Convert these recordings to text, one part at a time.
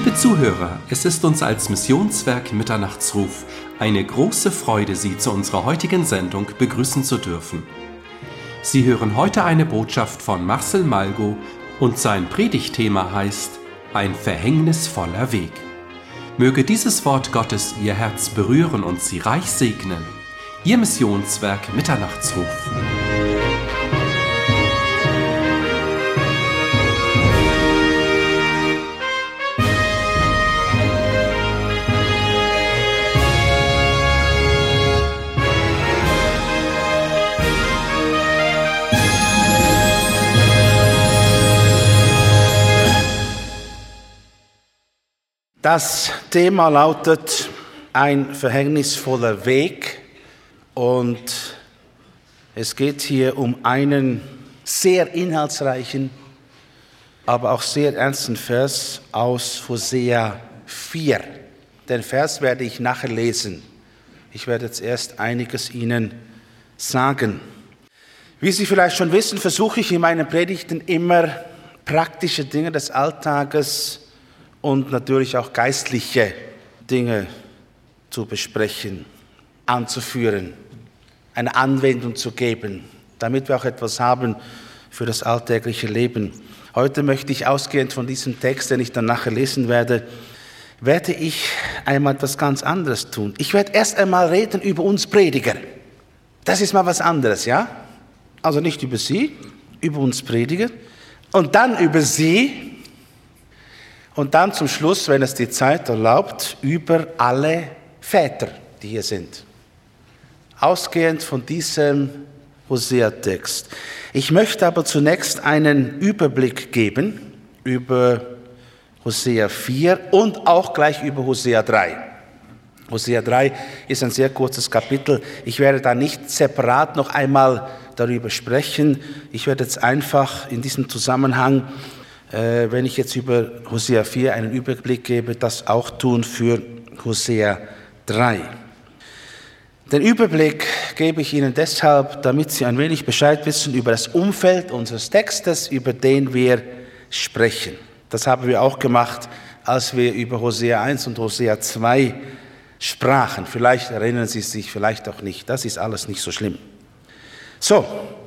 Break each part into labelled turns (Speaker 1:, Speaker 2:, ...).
Speaker 1: Liebe Zuhörer, es ist uns als Missionswerk Mitternachtsruf eine große Freude, Sie zu unserer heutigen Sendung begrüßen zu dürfen. Sie hören heute eine Botschaft von Marcel Malgo und sein Predigtthema heißt Ein verhängnisvoller Weg. Möge dieses Wort Gottes Ihr Herz berühren und Sie reich segnen. Ihr Missionswerk Mitternachtsruf.
Speaker 2: Das Thema lautet ein verhängnisvoller Weg und es geht hier um einen sehr inhaltsreichen, aber auch sehr ernsten Vers aus Hosea 4. Den Vers werde ich nachher lesen. Ich werde jetzt erst einiges Ihnen sagen. Wie Sie vielleicht schon wissen, versuche ich in meinen Predigten immer praktische Dinge des Alltages und natürlich auch geistliche Dinge zu besprechen, anzuführen, eine Anwendung zu geben, damit wir auch etwas haben für das alltägliche Leben. Heute möchte ich ausgehend von diesem Text, den ich dann nachher lesen werde ich einmal etwas ganz anderes tun. Ich werde erst einmal reden über uns Prediger. Das ist mal was anderes, ja? Also nicht über Sie, über uns Prediger. Und dann über Sie. Und dann zum Schluss, wenn es die Zeit erlaubt, über alle Väter, die hier sind. Ausgehend von diesem Hosea-Text. Ich möchte aber zunächst einen Überblick geben über Hosea 4 und auch gleich über Hosea 3. Hosea 3 ist ein sehr kurzes Kapitel. Ich werde da nicht separat noch einmal darüber sprechen. Ich werde jetzt einfach in diesem Zusammenhang, wenn ich jetzt über Hosea 4 einen Überblick gebe, das auch tun für Hosea 3. Den Überblick gebe ich Ihnen deshalb, damit Sie ein wenig Bescheid wissen über das Umfeld unseres Textes, über den wir sprechen. Das haben wir auch gemacht, als wir über Hosea 1 und Hosea 2 sprachen. Vielleicht erinnern Sie sich, vielleicht auch nicht. Das ist alles nicht so schlimm. So.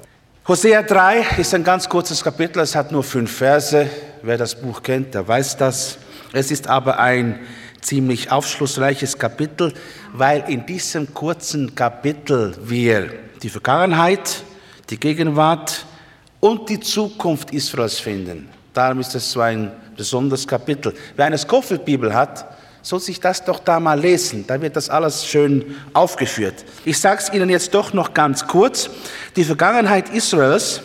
Speaker 2: Hosea 3 ist ein ganz kurzes Kapitel, es hat nur 5 Verse. Wer das Buch kennt, der weiß das. Es ist aber ein ziemlich aufschlussreiches Kapitel, weil in diesem kurzen Kapitel wir die Vergangenheit, die Gegenwart und die Zukunft Israels finden. Darum ist es so ein besonderes Kapitel. Wer eine Scofield-Bibel hat, soll sich das doch da mal lesen. Da wird das alles schön aufgeführt. Ich sage es Ihnen jetzt doch noch ganz kurz. Die Vergangenheit Israels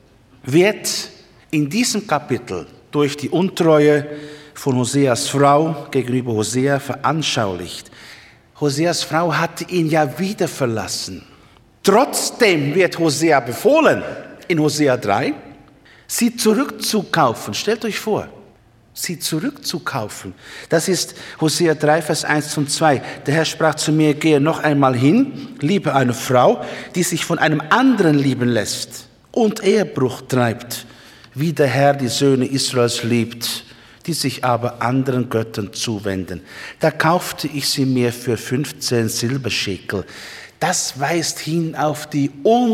Speaker 2: wird in diesem Kapitel durch die Untreue von Hoseas Frau gegenüber Hosea veranschaulicht. Hoseas Frau hatte ihn ja wieder verlassen. Trotzdem wird Hosea befohlen, in Hosea 3, sie zurückzukaufen. Stellt euch vor. Sie zurückzukaufen. Das ist Hosea 3, Vers 1 und 2. Der Herr sprach zu mir, gehe noch einmal hin, liebe eine Frau, die sich von einem anderen lieben lässt und Ehebruch treibt, wie der Herr die Söhne Israels liebt, die sich aber anderen Göttern zuwenden. Da kaufte ich sie mir für 15 Silberschekel. Das weist hin auf die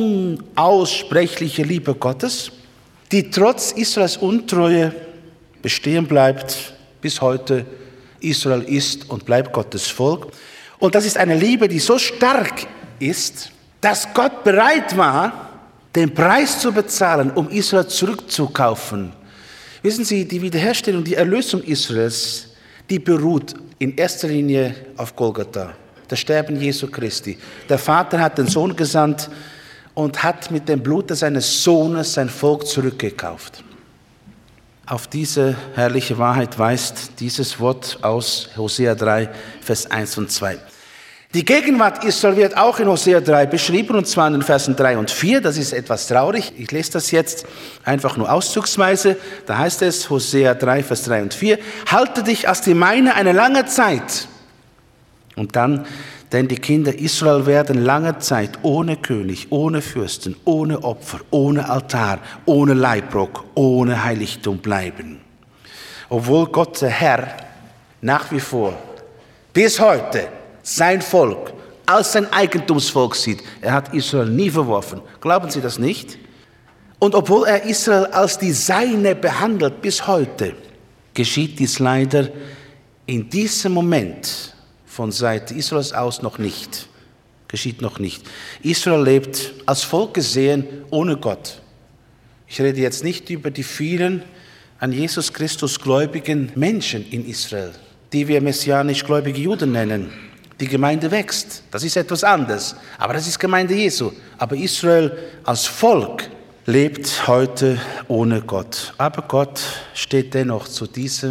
Speaker 2: unaussprechliche Liebe Gottes, die trotz Israels Untreue bestehen bleibt bis heute. Israel ist und bleibt Gottes Volk. Und das ist eine Liebe, die so stark ist, dass Gott bereit war, den Preis zu bezahlen, um Israel zurückzukaufen. Wissen Sie, die Wiederherstellung, die Erlösung Israels, die beruht in erster Linie auf Golgatha, das Sterben Jesu Christi. Der Vater hat den Sohn gesandt und hat mit dem Blut seines Sohnes sein Volk zurückgekauft. Auf diese herrliche Wahrheit weist dieses Wort aus Hosea 3, Vers 1 und 2. Die Gegenwart Israel wird auch in Hosea 3 beschrieben, und zwar in den Versen 3 und 4. Das ist etwas traurig. Ich lese das jetzt einfach nur auszugsweise. Da heißt es, Hosea 3, Vers 3 und 4, halte dich als die meine eine lange Zeit. Und dann, denn die Kinder Israel werden lange Zeit ohne König, ohne Fürsten, ohne Opfer, ohne Altar, ohne Leibrock, ohne Heiligtum bleiben. Obwohl Gott der Herr nach wie vor, bis heute, sein Volk als sein Eigentumsvolk sieht. Er hat Israel nie verworfen. Glauben Sie das nicht? Und obwohl er Israel als die Seine behandelt bis heute, geschieht dies leider in diesem Moment von Seite Israels aus noch nicht. Geschieht noch nicht. Israel lebt als Volk gesehen ohne Gott. Ich rede jetzt nicht über die vielen an Jesus Christus gläubigen Menschen in Israel, die wir messianisch gläubige Juden nennen. Die Gemeinde wächst. Das ist etwas anderes. Aber das ist Gemeinde Jesu. Aber Israel als Volk lebt heute ohne Gott. Aber Gott steht dennoch zu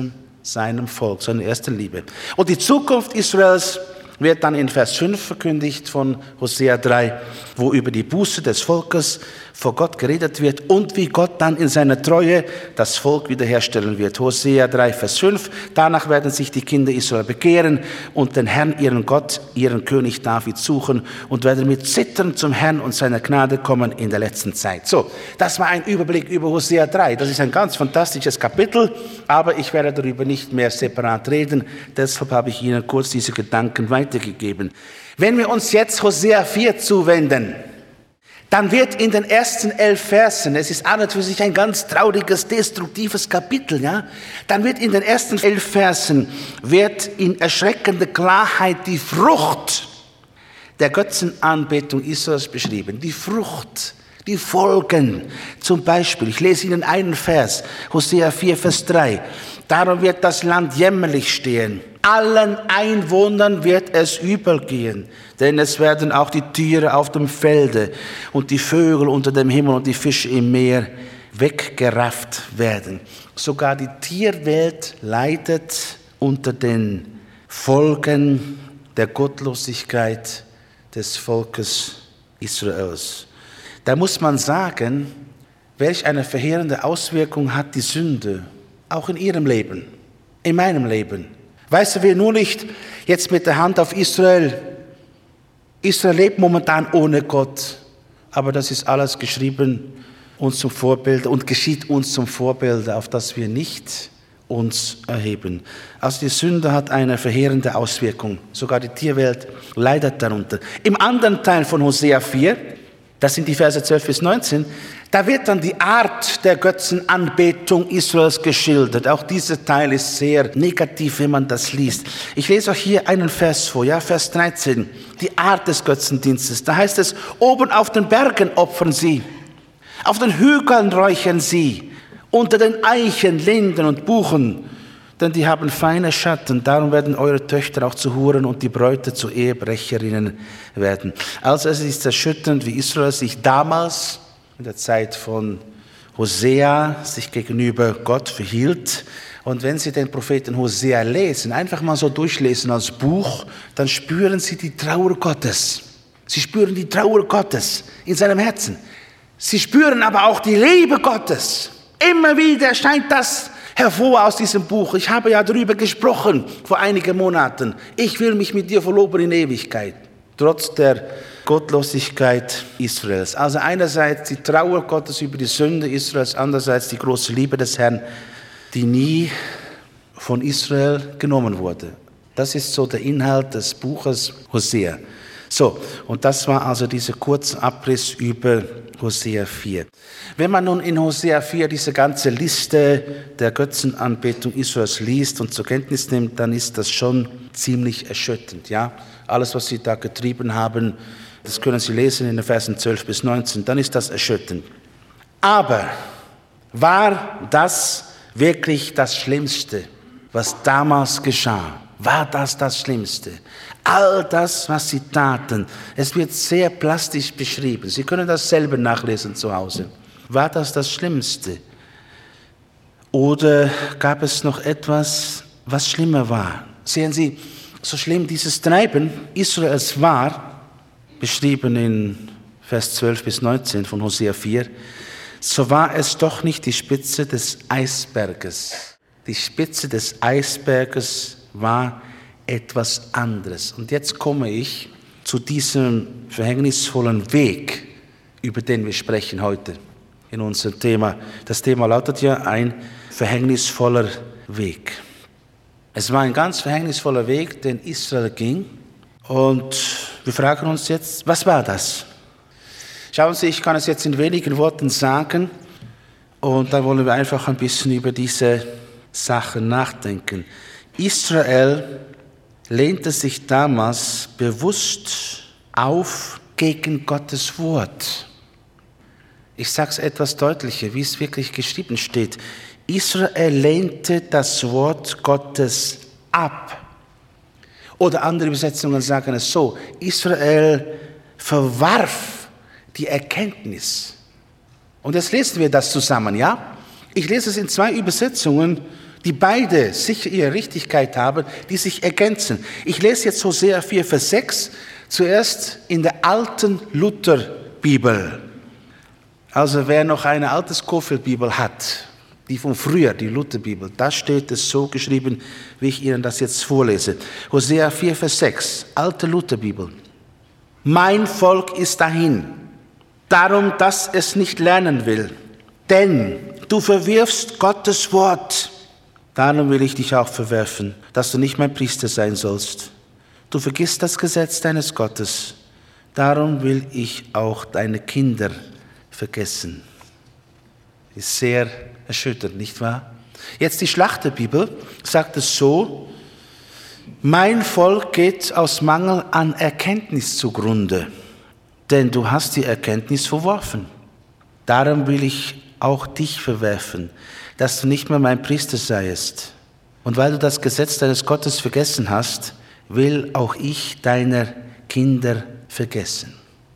Speaker 2: seinem Volk, seiner ersten Liebe. Und die Zukunft Israels wird dann in Vers 5 verkündigt von Hosea 3, wo über die Buße des Volkes vor Gott geredet wird und wie Gott dann in seiner Treue das Volk wiederherstellen wird. Hosea 3, Vers 5, danach werden sich die Kinder Israel bekehren und den Herrn, ihren Gott, ihren König David suchen und werden mit Zittern zum Herrn und seiner Gnade kommen in der letzten Zeit. So, das war ein Überblick über Hosea 3. Das ist ein ganz fantastisches Kapitel, aber ich werde darüber nicht mehr separat reden. Deshalb habe ich Ihnen kurz diese Gedanken weitergegeben. Wenn wir uns jetzt Hosea 4 zuwenden, dann wird in den ersten 11 Versen, es ist an und für sich ein ganz trauriges, destruktives Kapitel, ja, dann wird in den ersten 11 Versen, wird in erschreckender Klarheit die Frucht der Götzenanbetung Israels beschrieben. Die Frucht, die Folgen. Zum Beispiel, ich lese Ihnen einen Vers, Hosea 4, Vers 3. Darum wird das Land jämmerlich stehen. Allen Einwohnern wird es übel gehen, denn es werden auch die Tiere auf dem Felde und die Vögel unter dem Himmel und die Fische im Meer weggerafft werden. Sogar die Tierwelt leidet unter den Folgen der Gottlosigkeit des Volkes Israels. Da muss man sagen, welch eine verheerende Auswirkung hat die Sünde, auch in Ihrem Leben, in meinem Leben. Weißt du, wir nur nicht jetzt mit der Hand auf Israel. Israel lebt momentan ohne Gott, aber das ist alles geschrieben uns zum Vorbild und geschieht uns zum Vorbild, auf das wir nicht uns erheben. Also die Sünde hat eine verheerende Auswirkung. Sogar die Tierwelt leidet darunter. Im anderen Teil von Hosea 4, das sind die Verse 12 bis 19, da wird dann die Art der Götzenanbetung Israels geschildert. Auch dieser Teil ist sehr negativ, wenn man das liest. Ich lese euch hier einen Vers vor, ja, Vers 13. Die Art des Götzendienstes. Da heißt es, oben auf den Bergen opfern sie, auf den Hügeln räuchern sie, unter den Eichen, Linden und Buchen, denn die haben feine Schatten. Darum werden eure Töchter auch zu Huren und die Bräute zu Ehebrecherinnen werden. Also es ist erschütternd, wie Israel sich damals in der Zeit von Hosea sich gegenüber Gott verhielt. Und wenn Sie den Propheten Hosea lesen, einfach mal so durchlesen als Buch, dann spüren Sie die Trauer Gottes. Sie spüren die Trauer Gottes in seinem Herzen. Sie spüren aber auch die Liebe Gottes. Immer wieder scheint das hervor aus diesem Buch. Ich habe ja darüber gesprochen vor einigen Monaten. Ich will mich mit dir verloben in Ewigkeit. Trotz der Gottlosigkeit Israels. Also einerseits die Trauer Gottes über die Sünde Israels, andererseits die große Liebe des Herrn, die nie von Israel genommen wurde. Das ist so der Inhalt des Buches Hosea. So, und das war also dieser kurze Abriss über Hosea 4. Wenn man nun in Hosea 4 diese ganze Liste der Götzenanbetung Israels liest und zur Kenntnis nimmt, dann ist das schon ziemlich erschütternd. Ja? Alles, was sie da getrieben haben, das können Sie lesen in den Versen 12 bis 19, dann ist das erschütternd. Aber war das wirklich das Schlimmste, was damals geschah? War das das Schlimmste? All das, was sie taten, es wird sehr plastisch beschrieben. Sie können das selber nachlesen zu Hause. War das das Schlimmste? Oder gab es noch etwas, was schlimmer war? Sehen Sie, so schlimm dieses Treiben Israels war, beschrieben in Vers 12 bis 19 von Hosea 4, so war es doch nicht die Spitze des Eisberges. Die Spitze des Eisberges war etwas anderes. Und jetzt komme ich zu diesem verhängnisvollen Weg, über den wir sprechen heute in unserem Thema. Das Thema lautet ja ein verhängnisvoller Weg. Es war ein ganz verhängnisvoller Weg, den Israel ging. Und wir fragen uns jetzt, was war das? Schauen Sie, ich kann es jetzt in wenigen Worten sagen. Und dann wollen wir einfach ein bisschen über diese Sachen nachdenken. Israel lehnte sich damals bewusst auf gegen Gottes Wort. Ich sage es etwas deutlicher, wie es wirklich geschrieben steht. Israel lehnte das Wort Gottes ab. Oder andere Übersetzungen sagen es so, Israel verwarf die Erkenntnis. Und jetzt lesen wir das zusammen, ja? Ich lese es in 2 Übersetzungen, die beide sicher ihre Richtigkeit haben, die sich ergänzen. Ich lese jetzt Hosea 4, Vers 6, zuerst in der alten Lutherbibel. Also wer noch eine alte Scofield-Bibel hat, die von früher, die Lutherbibel, da steht es so geschrieben, wie ich Ihnen das jetzt vorlese. Hosea 4, Vers 6, alte Lutherbibel. Mein Volk ist dahin, darum, dass es nicht lernen will. Denn du verwirfst Gottes Wort. Darum will ich dich auch verwerfen, dass du nicht mein Priester sein sollst. Du vergisst das Gesetz deines Gottes. Darum will ich auch deine Kinder vergessen. Ist sehr erschütternd, nicht wahr? Jetzt die Schlachterbibel sagt es so, mein Volk geht aus Mangel an Erkenntnis zugrunde, denn du hast die Erkenntnis verworfen. Darum will ich auch dich verwerfen, dass du nicht mehr mein Priester seiest. Und weil du das Gesetz deines Gottes vergessen hast, will auch ich deiner Kinder vergessen.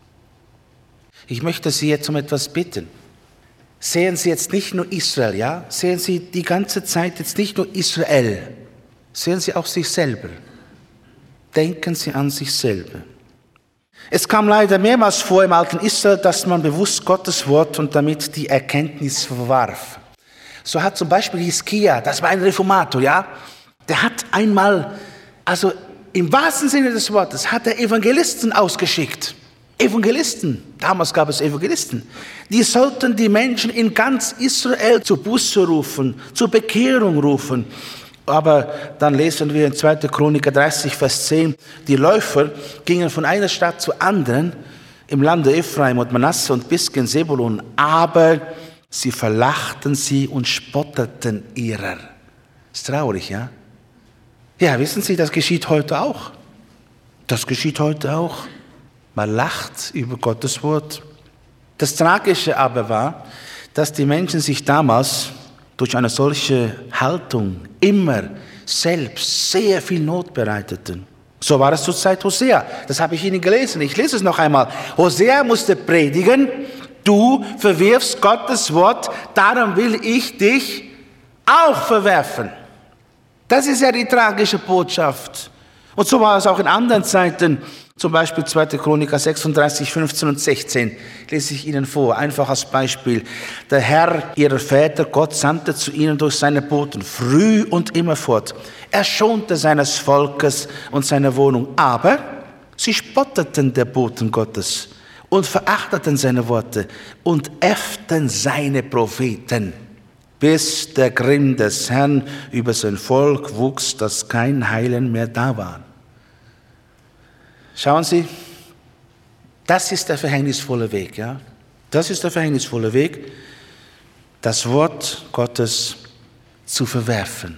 Speaker 2: Ich möchte Sie jetzt um etwas bitten. Sehen Sie jetzt nicht nur Israel, ja? Sehen Sie die ganze Zeit jetzt nicht nur Israel. Sehen Sie auch sich selber. Denken Sie an sich selber. Es kam leider mehrmals vor im alten Israel, dass man bewusst Gottes Wort und damit die Erkenntnis verwarf. So hat zum Beispiel Hiskia, das war ein Reformator, ja? Der hat einmal, also im wahrsten Sinne des Wortes, hat er Evangelisten ausgeschickt. Evangelisten, damals gab es Evangelisten, die sollten die Menschen in ganz Israel zur Buße rufen, zur Bekehrung rufen. Aber dann lesen wir in 2. Chroniker 30, Vers 10, die Läufer gingen von einer Stadt zur anderen im Lande Ephraim und Manasse und bis gen Sebulun, aber sie verlachten sie und spotteten ihrer. Ist traurig, ja? Ja, wissen Sie, das geschieht heute auch. Das geschieht heute auch. Man lacht über Gottes Wort. Das Tragische aber war, dass die Menschen sich damals durch eine solche Haltung immer selbst sehr viel Not bereiteten. So war es zur Zeit Hosea. Das habe ich Ihnen gelesen. Ich lese es noch einmal. Hosea musste predigen, du verwirfst Gottes Wort, darum will ich dich auch verwerfen. Das ist ja die tragische Botschaft. Und so war es auch in anderen Zeiten. Zum Beispiel 2. Chroniker 36, 15 und 16 lese ich Ihnen vor, einfach als Beispiel. Der Herr, ihrer Väter, Gott, sandte zu ihnen durch seine Boten früh und immerfort. Er schonte seines Volkes und seine Wohnung, aber sie spotteten der Boten Gottes und verachteten seine Worte und äfften seine Propheten, bis der Grimm des Herrn über sein Volk wuchs, dass kein Heilen mehr da war. Schauen Sie, das ist der verhängnisvolle Weg, ja? Das ist der verhängnisvolle Weg, das Wort Gottes zu verwerfen.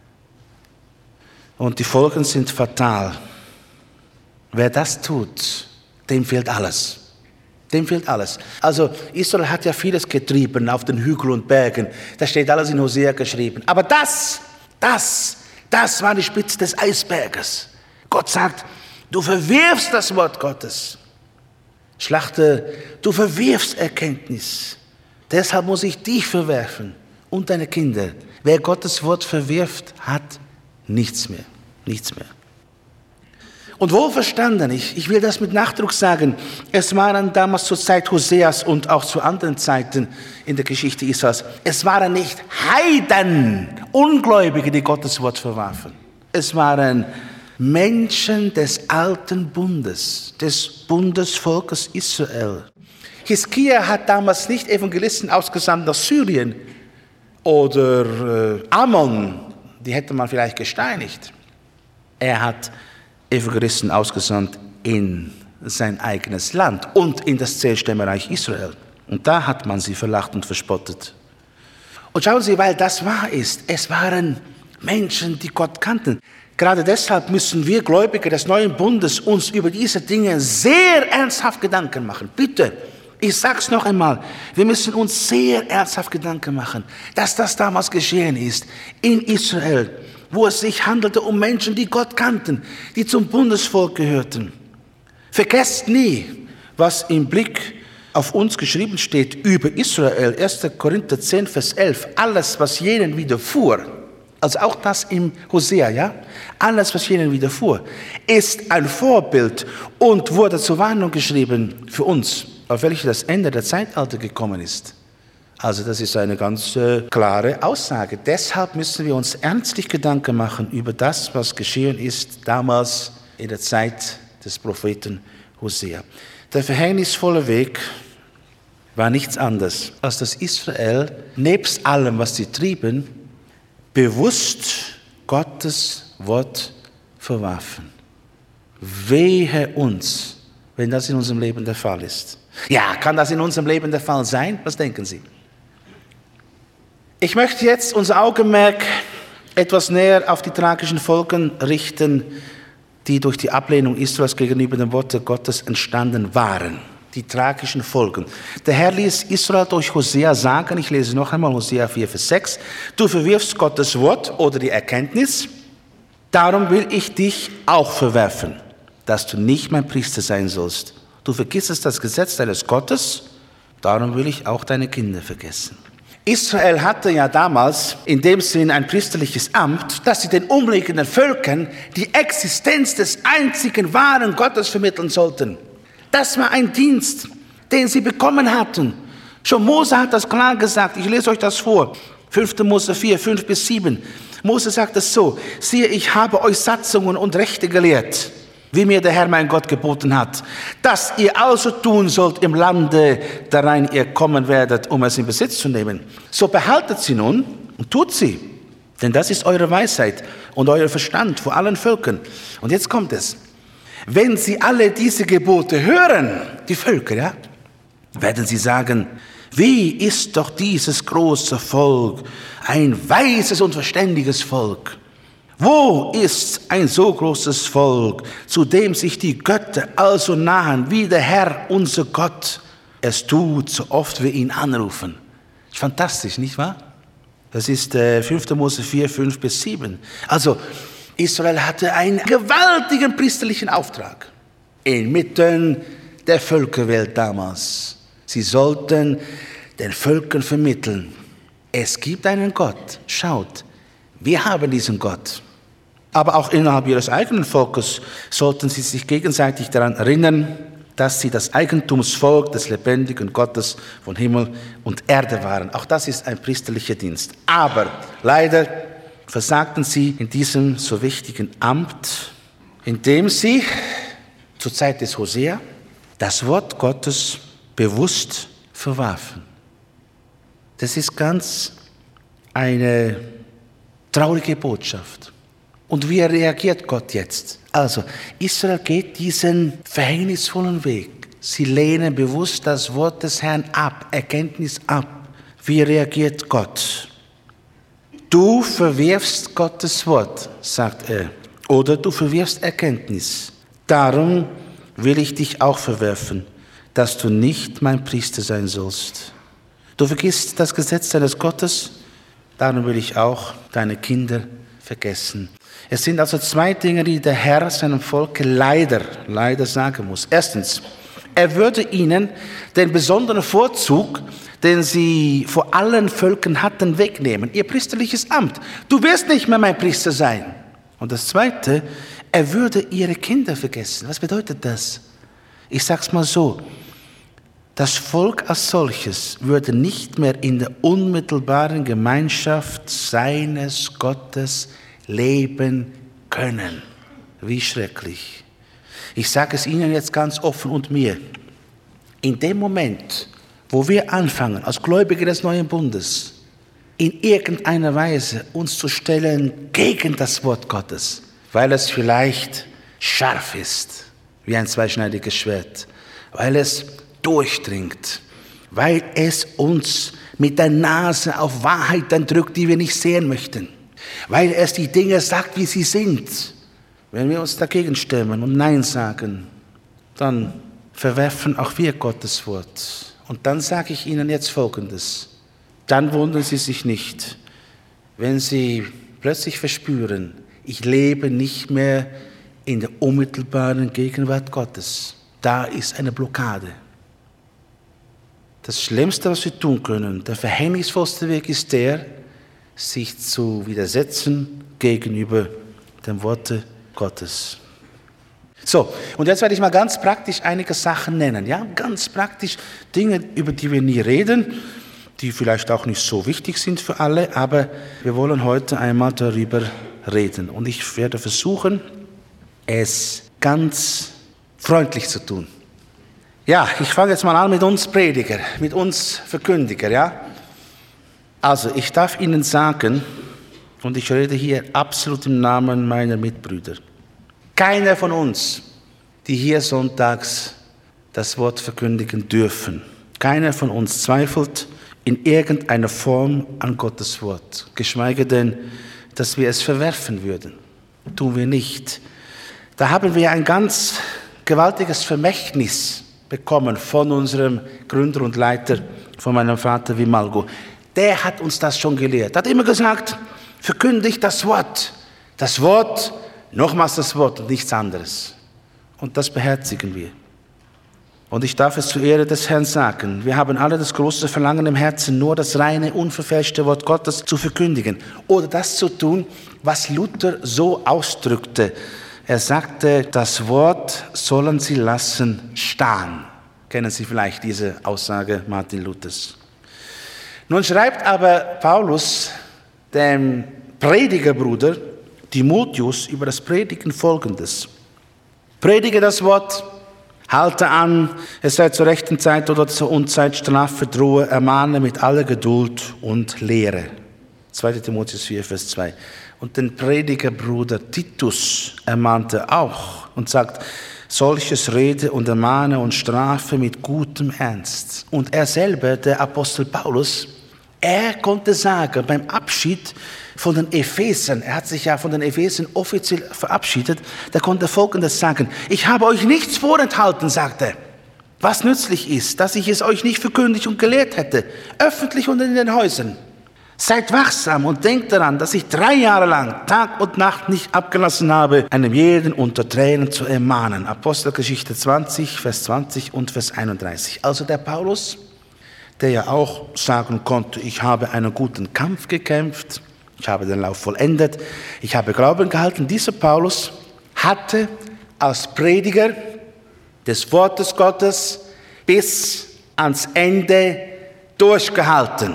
Speaker 2: Und die Folgen sind fatal. Wer das tut, dem fehlt alles. Dem fehlt alles. Also Israel hat ja vieles getrieben auf den Hügeln und Bergen. Das steht alles in Hosea geschrieben. Aber das war die Spitze des Eisberges. Gott sagt, du verwirfst das Wort Gottes. Schlachter, du verwirfst Erkenntnis. Deshalb muss ich dich verwerfen und deine Kinder. Wer Gottes Wort verwirft, hat nichts mehr. Nichts mehr. Und wohlverstanden, ich will das mit Nachdruck sagen, es waren damals zur Zeit Hoseas und auch zu anderen Zeiten in der Geschichte Israels, es waren nicht Heiden, Ungläubige, die Gottes Wort verwarfen. Es waren Menschen des alten Bundes, des Bundesvolkes Israel. Hiskia hat damals nicht Evangelisten ausgesandt nach Syrien oder Ammon die hätte man vielleicht gesteinigt. Er hat Evangelisten ausgesandt in sein eigenes Land und in das 10-Stämmereich Israel. Und da hat man sie verlacht und verspottet. Und schauen Sie, weil das wahr ist, es waren Menschen, die Gott kannten. Gerade deshalb müssen wir Gläubige des neuen Bundes uns über diese Dinge sehr ernsthaft Gedanken machen. Bitte, ich sage es noch einmal, wir müssen uns sehr ernsthaft Gedanken machen, dass das damals geschehen ist in Israel, wo es sich handelte um Menschen, die Gott kannten, die zum Bundesvolk gehörten. Vergesst nie, was im Blick auf uns geschrieben steht über Israel, 1. Korinther 10, Vers 11, alles, was jenen widerfuhr, also auch das im Hosea, ja, alles, was jenen widerfuhr, ist ein Vorbild und wurde zur Warnung geschrieben für uns, auf welche das Ende der Zeitalter gekommen ist. Also das ist eine ganz klare Aussage. Deshalb müssen wir uns ernstlich Gedanken machen über das, was geschehen ist damals in der Zeit des Propheten Hosea. Der verhängnisvolle Weg war nichts anderes, als dass Israel nebst allem, was sie trieben, bewusst Gottes Wort verwarfen. Wehe uns, wenn das in unserem Leben der Fall ist. Ja, kann das in unserem Leben der Fall sein? Was denken Sie? Ich möchte jetzt unser Augenmerk etwas näher auf die tragischen Folgen richten, die durch die Ablehnung Israels gegenüber dem Wort Gottes entstanden waren. Die tragischen Folgen. Der Herr ließ Israel durch Hosea sagen, ich lese noch einmal Hosea 4, Vers 6, du verwirfst Gottes Wort oder die Erkenntnis, darum will ich dich auch verwerfen, dass du nicht mein Priester sein sollst. Du vergissest das Gesetz deines Gottes, darum will ich auch deine Kinder vergessen. Israel hatte ja damals in dem Sinn ein priesterliches Amt, dass sie den umliegenden Völkern die Existenz des einzigen wahren Gottes vermitteln sollten. Das war ein Dienst, den sie bekommen hatten. Schon Mose hat das klar gesagt. Ich lese euch das vor. 5. Mose 4, 5 bis 7. Mose sagt es so: Siehe, ich habe euch Satzungen und Rechte gelehrt, wie mir der Herr mein Gott geboten hat, dass ihr also tun sollt im Lande, darein ihr kommen werdet, um es in Besitz zu nehmen. So behaltet sie nun und tut sie. Denn das ist eure Weisheit und euer Verstand vor allen Völkern. Und jetzt kommt es. Wenn sie alle diese Gebote hören, die Völker, ja, werden sie sagen, wie ist doch dieses große Volk, ein weises und verständiges Volk. Wo ist ein so großes Volk, zu dem sich die Götter also nahen, wie der Herr, unser Gott, es tut, so oft wir ihn anrufen. Fantastisch, nicht wahr? Das ist 5. Mose 4, 5 bis 7. Also, Israel hatte einen gewaltigen priesterlichen Auftrag inmitten der Völkerwelt damals. Sie sollten den Völkern vermitteln, es gibt einen Gott. Schaut, wir haben diesen Gott. Aber auch innerhalb ihres eigenen Volkes sollten sie sich gegenseitig daran erinnern, dass sie das Eigentumsvolk des lebendigen Gottes von Himmel und Erde waren. Auch das ist ein priesterlicher Dienst. Aber leider versagten sie in diesem so wichtigen Amt, indem sie zur Zeit des Hosea das Wort Gottes bewusst verwarfen. Das ist ganz eine traurige Botschaft. Und wie reagiert Gott jetzt? Also, Israel geht diesen verhängnisvollen Weg. Sie lehnen bewusst das Wort des Herrn ab, Erkenntnis ab. Wie reagiert Gott? Du verwirfst Gottes Wort, sagt er, oder du verwirfst Erkenntnis. Darum will ich dich auch verwerfen, dass du nicht mein Priester sein sollst. Du vergisst das Gesetz deines Gottes, darum will ich auch deine Kinder vergessen. Es sind also zwei Dinge, die der Herr seinem Volk leider sagen muss. Erstens, er würde ihnen den besonderen Vorzug, den sie vor allen Völkern hatten, wegnehmen. Ihr priesterliches Amt. Du wirst nicht mehr mein Priester sein. Und das Zweite, er würde ihre Kinder vergessen. Was bedeutet das? Ich sag's mal so. Das Volk als solches würde nicht mehr in der unmittelbaren Gemeinschaft seines Gottes leben können. Wie schrecklich. Ich sage es Ihnen jetzt ganz offen und mir. In dem Moment, wo wir anfangen, als Gläubige des neuen Bundes, in irgendeiner Weise uns zu stellen gegen das Wort Gottes, weil es vielleicht scharf ist, wie ein zweischneidiges Schwert, weil es durchdringt, weil es uns mit der Nase auf Wahrheiten drückt, die wir nicht sehen möchten, weil es die Dinge sagt, wie sie sind. Wenn wir uns dagegen stemmen und Nein sagen, dann verwerfen auch wir Gottes Wort. Und dann sage ich Ihnen jetzt Folgendes. Dann wundern Sie sich nicht, wenn Sie plötzlich verspüren, ich lebe nicht mehr in der unmittelbaren Gegenwart Gottes. Da ist eine Blockade. Das Schlimmste, was wir tun können, der verhängnisvollste Weg ist der, sich zu widersetzen gegenüber dem Worte Gottes. So, und jetzt werde ich mal ganz praktisch einige Sachen nennen. Ja? Ganz praktisch Dinge, über die wir nie reden, die vielleicht auch nicht so wichtig sind für alle, aber wir wollen heute einmal darüber reden. Und ich werde versuchen, es ganz freundlich zu tun. Ja, ich fange jetzt mal an mit uns Prediger, mit uns Verkündiger. Ja? Also, ich darf Ihnen sagen, und ich rede hier absolut im Namen meiner Mitbrüder, keiner von uns, die hier sonntags das Wort verkündigen dürfen, keiner von uns zweifelt in irgendeiner Form an Gottes Wort, geschweige denn, dass wir es verwerfen würden. Tun wir nicht. Da haben wir ein ganz gewaltiges Vermächtnis bekommen von unserem Gründer und Leiter, von meinem Vater Vimalgo. Der hat uns das schon gelehrt. Er hat immer gesagt, verkündigt das Wort. Das Wort, nochmals das Wort und nichts anderes. Und das beherzigen wir. Und ich darf es zur Ehre des Herrn sagen, wir haben alle das große Verlangen im Herzen, nur das reine, unverfälschte Wort Gottes zu verkündigen. Oder das zu tun, was Luther so ausdrückte. Er sagte, das Wort sollen sie lassen stehen. Kennen Sie vielleicht diese Aussage Martin Luthers? Nun schreibt aber Paulus dem Predigerbruder Timotheus über das Predigen Folgendes. Predige das Wort, halte an, es sei zur rechten Zeit oder zur Unzeit, strafe, drohe, ermahne mit aller Geduld und Lehre. 2. Timotheus 4, Vers 2. Und den Predigerbruder Titus ermahnte auch und sagt, solches rede und ermahne und strafe mit gutem Ernst. Und er selber, der Apostel Paulus, er konnte sagen, beim Abschied von den Ephesern, er hat sich ja von den Ephesern offiziell verabschiedet, da konnte er Folgendes sagen, ich habe euch nichts vorenthalten, sagte er, was nützlich ist, dass ich es euch nicht verkündigt und gelehrt hätte, öffentlich und in den Häusern. Seid wachsam und denkt daran, dass ich 3 Jahre lang Tag und Nacht nicht abgelassen habe, einem jeden unter Tränen zu ermahnen. Apostelgeschichte 20, Vers 20 und Vers 31. Also der Paulus, der ja auch sagen konnte, ich habe einen guten Kampf gekämpft, ich habe den Lauf vollendet, ich habe Glauben gehalten. Dieser Paulus hatte als Prediger des Wortes Gottes bis ans Ende durchgehalten.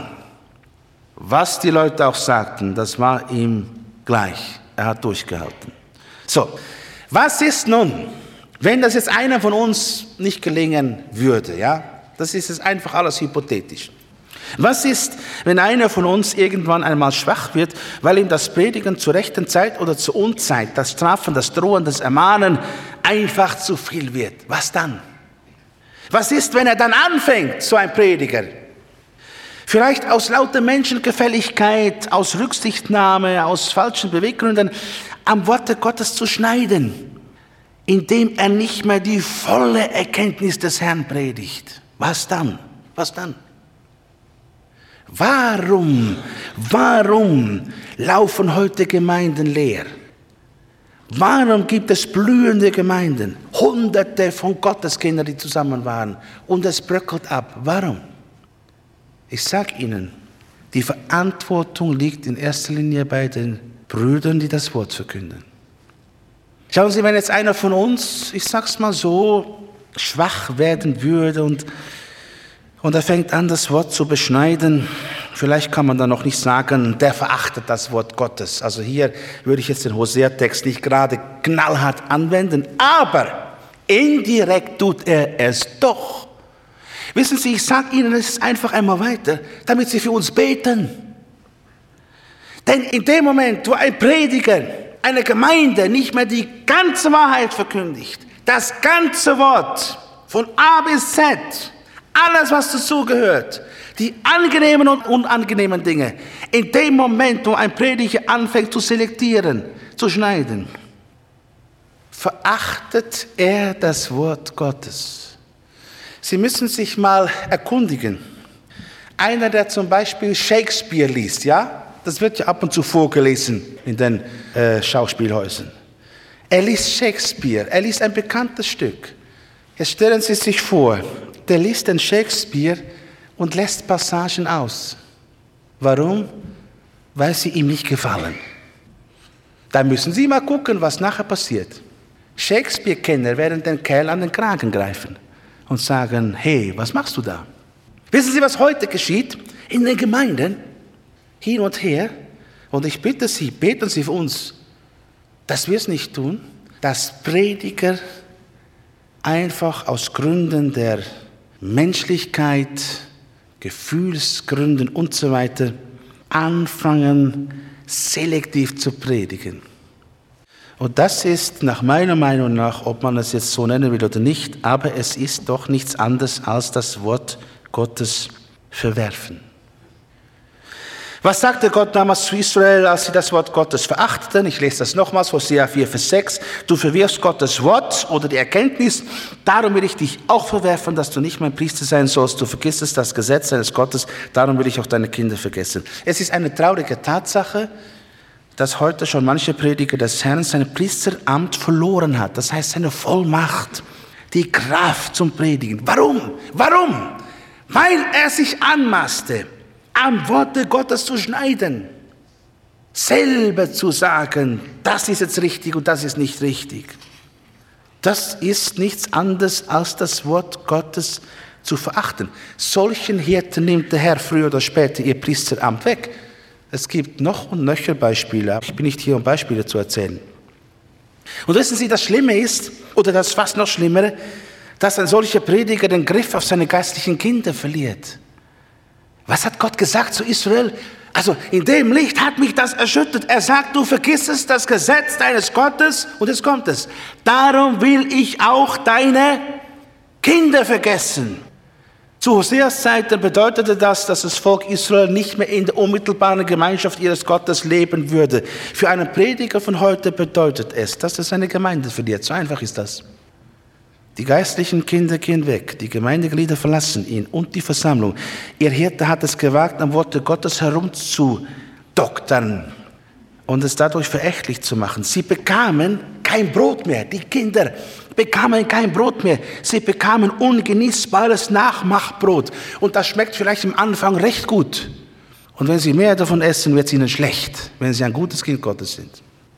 Speaker 2: Was die Leute auch sagten, das war ihm gleich. Er hat durchgehalten. So, was ist nun, wenn das jetzt einer von uns nicht gelingen würde? Ja, das ist jetzt einfach alles hypothetisch. Was ist, wenn einer von uns irgendwann einmal schwach wird, weil ihm das Predigen zur rechten Zeit oder zur Unzeit, das Strafen, das Drohen, das Ermahnen einfach zu viel wird? Was dann? Was ist, wenn er dann anfängt, so ein Prediger? Vielleicht aus lauter Menschengefälligkeit, aus Rücksichtnahme, aus falschen Beweggründen am Worte Gottes zu schneiden, indem er nicht mehr die volle Erkenntnis des Herrn predigt. Was dann? Was dann? Warum laufen heute Gemeinden leer? Warum gibt es blühende Gemeinden? Hunderte von Gotteskindern, die zusammen waren. Und es bröckelt ab. Warum? Ich sage Ihnen, die Verantwortung liegt in erster Linie bei den Brüdern, die das Wort verkünden. Schauen Sie, wenn jetzt einer von uns, ich sag's mal so, schwach werden würde und er fängt an, das Wort zu beschneiden, vielleicht kann man dann noch nicht sagen, der verachtet das Wort Gottes. Also hier würde ich jetzt den Hosea-Text nicht gerade knallhart anwenden, aber indirekt tut er es doch. Wissen Sie, ich sage Ihnen es einfach einmal weiter, damit Sie für uns beten. Denn in dem Moment, wo ein Prediger, eine Gemeinde nicht mehr die ganze Wahrheit verkündigt, das ganze Wort von A bis Z, alles was dazugehört, die angenehmen und unangenehmen Dinge, in dem Moment, wo ein Prediger anfängt zu selektieren, zu schneiden, verachtet er das Wort Gottes. Sie müssen sich mal erkundigen. Einer, der zum Beispiel Shakespeare liest, ja? Das wird ja ab und zu vorgelesen in den Schauspielhäusern. Er liest Shakespeare, er liest ein bekanntes Stück. Jetzt stellen Sie sich vor, der liest den Shakespeare und lässt Passagen aus. Warum? Weil sie ihm nicht gefallen. Da müssen Sie mal gucken, was nachher passiert. Shakespeare-Kenner werden den Kerl an den Kragen greifen und sagen, hey, was machst du da? Wissen Sie, was heute geschieht? In den Gemeinden, hin und her. Und ich bitte Sie, beten Sie für uns, dass wir es nicht tun, dass Prediger einfach aus Gründen der Menschlichkeit, Gefühlsgründen und so weiter anfangen, selektiv zu predigen. Und das ist nach meiner Meinung nach, ob man es jetzt so nennen will oder nicht, aber es ist doch nichts anderes als das Wort Gottes verwerfen. Was sagte Gott damals zu Israel, als sie das Wort Gottes verachteten? Ich lese das nochmals, Hosea 4, Vers 6. Du verwirfst Gottes Wort oder die Erkenntnis, darum will ich dich auch verwerfen, dass du nicht mein Priester sein sollst. Du vergissest das Gesetz deines Gottes, darum will ich auch deine Kinder vergessen. Es ist eine traurige Tatsache, dass heute schon manche Prediger des Herrn sein Priesteramt verloren hat. Das heißt seine Vollmacht, die Kraft zum Predigen. Warum? Warum? Weil er sich anmaßte, am Worte Gottes zu schneiden, selber zu sagen, das ist jetzt richtig und das ist nicht richtig. Das ist nichts anderes als das Wort Gottes zu verachten. Solchen Hirten nimmt der Herr früher oder später ihr Priesteramt weg. Es gibt noch und nöcher Beispiele, aber ich bin nicht hier, um Beispiele zu erzählen. Und wissen Sie, das Schlimme ist, oder das fast noch Schlimmere, dass ein solcher Prediger den Griff auf seine geistlichen Kinder verliert. Was hat Gott gesagt zu Israel? Also in dem Licht hat mich das erschüttert. Er sagt, du vergissest das Gesetz deines Gottes. Und jetzt kommt es. Darum will ich auch deine Kinder vergessen. Zu Hoseas Zeiten bedeutete das, dass das Volk Israel nicht mehr in der unmittelbaren Gemeinschaft ihres Gottes leben würde. Für einen Prediger von heute bedeutet es, dass er seine Gemeinde verliert. So einfach ist das. Die geistlichen Kinder gehen weg, die Gemeindeglieder verlassen ihn und die Versammlung. Ihr Hirte hat es gewagt, am Worte Gottes herumzudoktern und es dadurch verächtlich zu machen. Sie bekamen kein Brot mehr, die Kinder bekamen kein Brot mehr. Sie bekamen ungenießbares Nachmachbrot und das schmeckt vielleicht am Anfang recht gut. Und wenn sie mehr davon essen, wird es ihnen schlecht, wenn sie ein gutes Kind Gottes sind.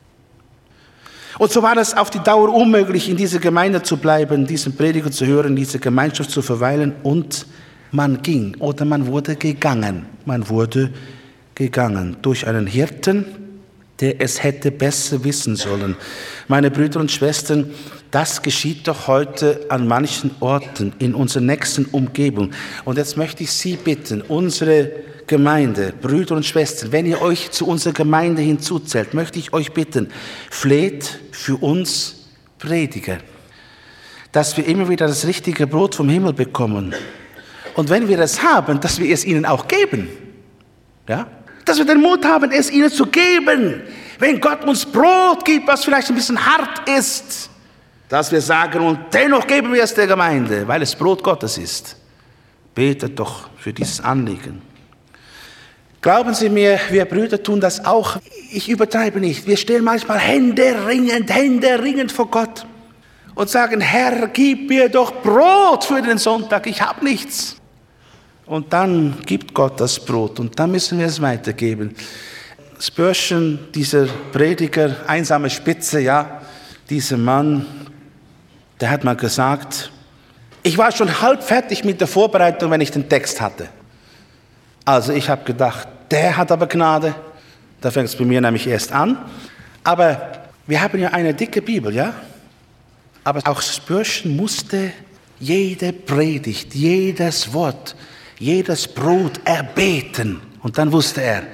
Speaker 2: Und so war es auf die Dauer unmöglich, in dieser Gemeinde zu bleiben, diesen Prediger zu hören, in dieser Gemeinschaft zu verweilen. Und man ging oder man wurde gegangen. Man wurde gegangen durch einen Hirten, der es hätte besser wissen sollen. Meine Brüder und Schwestern, das geschieht doch heute an manchen Orten in unserer nächsten Umgebung. Und jetzt möchte ich Sie bitten, unsere Gemeinde, Brüder und Schwestern, wenn ihr euch zu unserer Gemeinde hinzuzählt, möchte ich euch bitten, fleht für uns Prediger, dass wir immer wieder das richtige Brot vom Himmel bekommen. Und wenn wir es haben, dass wir es ihnen auch geben. Ja? Dass wir den Mut haben, es ihnen zu geben. Wenn Gott uns Brot gibt, was vielleicht ein bisschen hart ist, dass wir sagen, und dennoch geben wir es der Gemeinde, weil es Brot Gottes ist. Betet doch für dieses Anliegen. Glauben Sie mir, wir Brüder tun das auch. Ich übertreibe nicht. Wir stehen manchmal händeringend vor Gott und sagen, Herr, gib mir doch Brot für den Sonntag. Ich habe nichts. Und dann gibt Gott das Brot und dann müssen wir es weitergeben. Spurgeon, dieser Prediger, einsame Spitze, ja, dieser Mann, der hat mal gesagt, ich war schon halb fertig mit der Vorbereitung, wenn ich den Text hatte. Also ich habe gedacht, der hat aber Gnade. Da fängt es bei mir nämlich erst an. Aber wir haben ja eine dicke Bibel, ja? Aber auch Spurgeon musste jede Predigt, jedes Wort, jedes Brot erbeten. Und dann wusste er,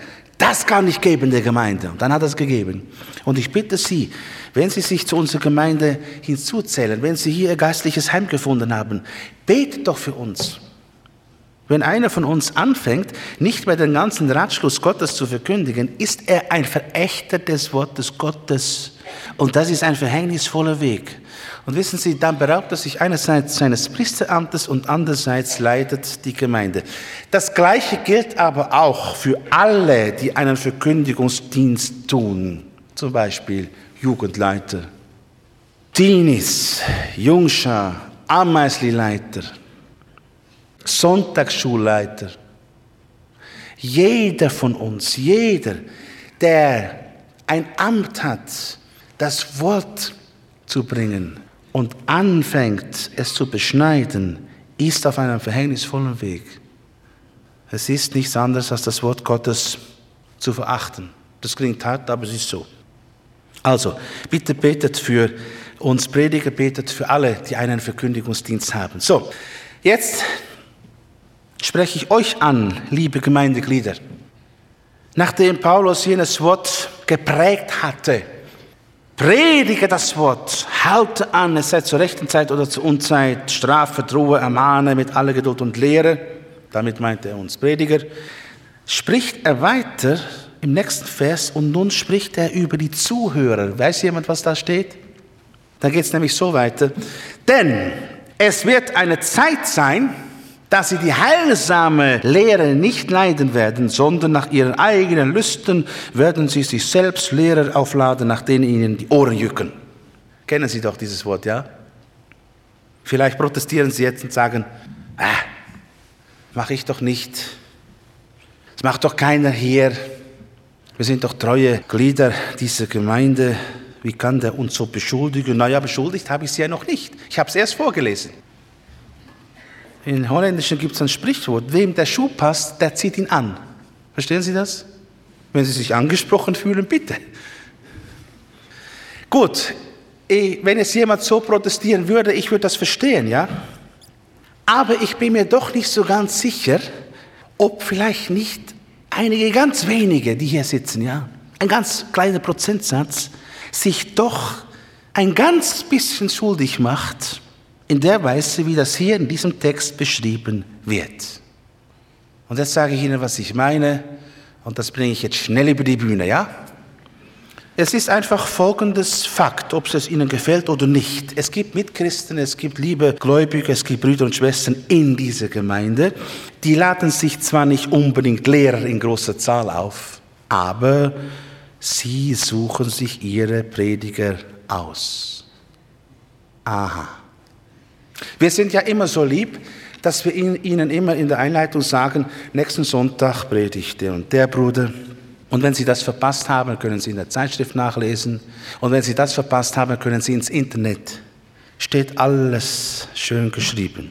Speaker 2: Das kann ich geben der Gemeinde. Und dann hat er es gegeben. Und ich bitte Sie, wenn Sie sich zu unserer Gemeinde hinzuzählen, wenn Sie hier Ihr geistliches Heim gefunden haben, betet doch für uns. Wenn einer von uns anfängt, nicht mehr den ganzen Ratschluss Gottes zu verkündigen, ist er ein Verächter des Wortes Gottes. Und das ist ein verhängnisvoller Weg. Und wissen Sie, dann beraubt er sich einerseits seines Priesteramtes und andererseits leidet die Gemeinde. Das Gleiche gilt aber auch für alle, die einen Verkündigungsdienst tun. Zum Beispiel Jugendleiter, Teenies, Jungschar, Ameisli-Leiter, Sonntagsschulleiter. Jeder von uns, jeder, der ein Amt hat, das Wort zu bringen und anfängt, es zu beschneiden, ist auf einem verhängnisvollen Weg. Es ist nichts anderes, als das Wort Gottes zu verachten. Das klingt hart, aber es ist so. Also, bitte betet für uns Prediger, betet für alle, die einen Verkündigungsdienst haben. So, jetzt spreche ich euch an, liebe Gemeindeglieder. Nachdem Paulus jenes Wort geprägt hatte, predige das Wort, halte an, es sei zur rechten Zeit oder zur Unzeit, strafe, drohe, ermahne mit aller Geduld und Lehre, damit meint er uns Prediger, spricht er weiter im nächsten Vers und nun spricht er über die Zuhörer. Weiß jemand, was da steht? Da geht es nämlich so weiter. Denn es wird eine Zeit sein, dass sie die heilsame Lehre nicht leiden werden, sondern nach ihren eigenen Lüsten werden sie sich selbst Lehrer aufladen, nach denen ihnen die Ohren jucken. Kennen Sie doch dieses Wort, ja? Vielleicht protestieren Sie jetzt und sagen, mache ich doch nicht. Das macht doch keiner hier. Wir sind doch treue Glieder dieser Gemeinde. Wie kann der uns so beschuldigen? Naja, beschuldigt habe ich Sie ja noch nicht. Ich habe es erst vorgelesen. In Holländischen gibt es ein Sprichwort, wem der Schuh passt, der zieht ihn an. Verstehen Sie das? Wenn Sie sich angesprochen fühlen, bitte. Gut, wenn es jemand so protestieren würde, ich würde das verstehen, ja? Aber ich bin mir doch nicht so ganz sicher, ob vielleicht nicht einige ganz wenige, die hier sitzen, ja, ein ganz kleiner Prozentsatz, sich doch ein ganz bisschen schuldig macht, in der Weise, wie das hier in diesem Text beschrieben wird. Und jetzt sage ich Ihnen, was ich meine, und das bringe ich jetzt schnell über die Bühne, ja? Es ist einfach folgendes Fakt, ob es Ihnen gefällt oder nicht. Es gibt Mitchristen, es gibt liebe Gläubige, es gibt Brüder und Schwestern in dieser Gemeinde, die laden sich zwar nicht unbedingt Lehrer in großer Zahl auf, aber sie suchen sich ihre Prediger aus. Aha. Wir sind ja immer so lieb, dass wir Ihnen immer in der Einleitung sagen, nächsten Sonntag predigt der und der Bruder. Und wenn Sie das verpasst haben, können Sie in der Zeitschrift nachlesen. Und wenn Sie das verpasst haben, können Sie ins Internet. Steht alles schön geschrieben.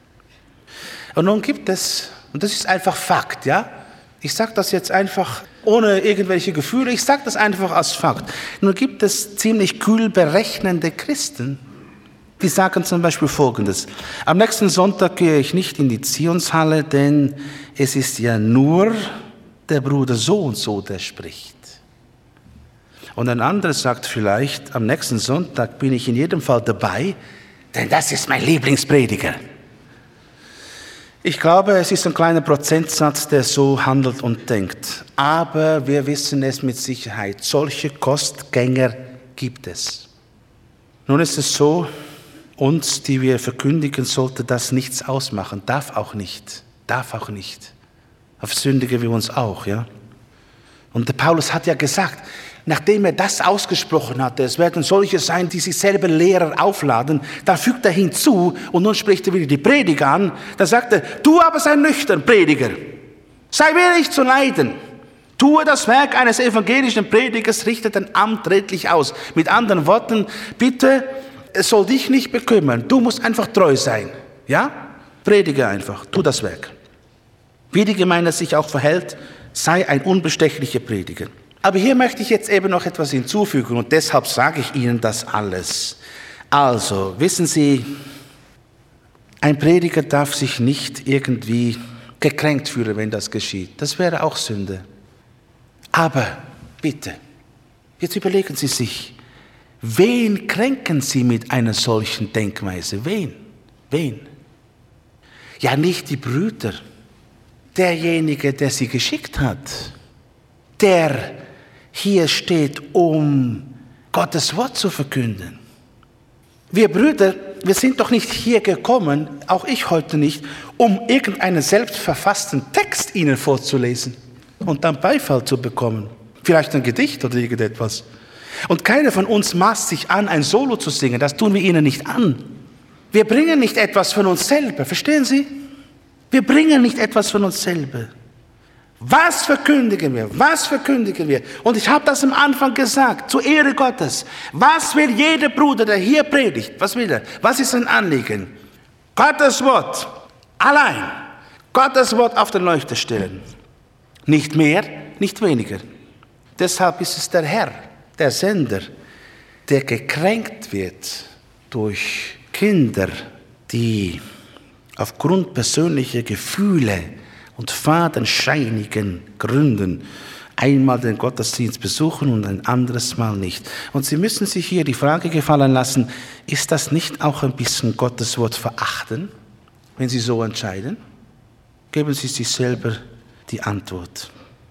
Speaker 2: Und nun gibt es, und das ist einfach Fakt, ja? Ich sage das jetzt einfach ohne irgendwelche Gefühle, ich sage das einfach als Fakt. Nun gibt es ziemlich kühl berechnende Christen, die sagen zum Beispiel Folgendes: Am nächsten Sonntag gehe ich nicht in die Zionshalle, denn es ist ja nur der Bruder so und so, der spricht. Und ein anderer sagt vielleicht, am nächsten Sonntag bin ich in jedem Fall dabei, denn das ist mein Lieblingsprediger. Ich glaube, es ist ein kleiner Prozentsatz, der so handelt und denkt. Aber wir wissen es mit Sicherheit, solche Kostgänger gibt es. Nun ist es so, uns, die wir verkündigen, sollte das nichts ausmachen. Darf auch nicht. Auf sündigen wir uns auch, ja. Und der Paulus hat ja gesagt, nachdem er das ausgesprochen hatte, es werden solche sein, die sich selber Lehrer aufladen, da fügt er hinzu und nun spricht er wieder die Prediger an, da sagt er, du aber sei nüchtern, Prediger, sei willig zu leiden, tue das Werk eines evangelischen Predigers, richte dein Amt redlich aus. Mit anderen Worten, bitte, es soll dich nicht bekümmern, du musst einfach treu sein, ja? Predige einfach, tu das Werk. Wie die Gemeinde sich auch verhält, sei ein unbestechlicher Prediger. Aber hier möchte ich jetzt eben noch etwas hinzufügen und deshalb sage ich Ihnen das alles. Also, wissen Sie, ein Prediger darf sich nicht irgendwie gekränkt fühlen, wenn das geschieht. Das wäre auch Sünde. Aber bitte, jetzt überlegen Sie sich, wen kränken Sie mit einer solchen Denkweise? Wen? Ja, nicht die Brüder. Derjenige, der Sie geschickt hat, der hier steht, um Gottes Wort zu verkünden. Wir Brüder, wir sind doch nicht hier gekommen, auch ich heute nicht, um irgendeinen selbstverfassten Text Ihnen vorzulesen und dann Beifall zu bekommen. Vielleicht ein Gedicht oder irgendetwas. Und keiner von uns maßt sich an, ein Solo zu singen. Das tun wir Ihnen nicht an. Wir bringen nicht etwas von uns selber. Verstehen Sie? Wir bringen nicht etwas von uns selber. Was verkündigen wir? Was verkündigen wir? Und ich habe das am Anfang gesagt, zur Ehre Gottes. Was will jeder Bruder, der hier predigt? Was will er? Was ist sein Anliegen? Gottes Wort. Allein. Gottes Wort auf den Leuchter stellen. Nicht mehr, nicht weniger. Deshalb ist es der Herr, der Sender, der gekränkt wird durch Kinder, die aufgrund persönlicher Gefühle und fadenscheinigen Gründen einmal den Gottesdienst besuchen und ein anderes Mal nicht. Und Sie müssen sich hier die Frage gefallen lassen, ist das nicht auch ein bisschen Gottes Wort verachten, wenn Sie so entscheiden? Geben Sie sich selber die Antwort.